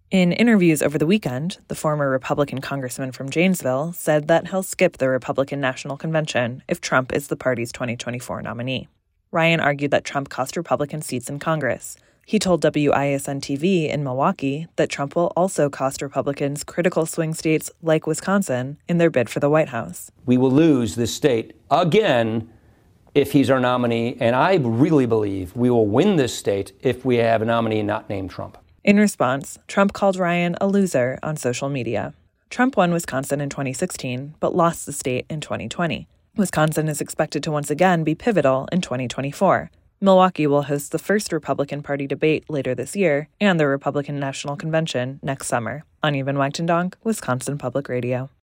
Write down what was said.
In interviews over the weekend, the former Republican congressman from Janesville said that he'll skip the Republican National Convention if Trump is the party's 2024 nominee. Ryan argued that Trump cost Republicans seats in Congress. He told WISN-TV in Milwaukee that Trump will also cost Republicans critical swing states like Wisconsin in their bid for the White House. We will lose this state again if he's our nominee, and I really believe we will win this state if we have a nominee not named Trump. In response, Trump called Ryan a loser on social media. Trump won Wisconsin in 2016, but lost the state in 2020. Wisconsin is expected to once again be pivotal in 2024. Milwaukee will host the first Republican Party debate later this year and the Republican National Convention next summer. Anya Van Wagtendonk, Wisconsin Public Radio.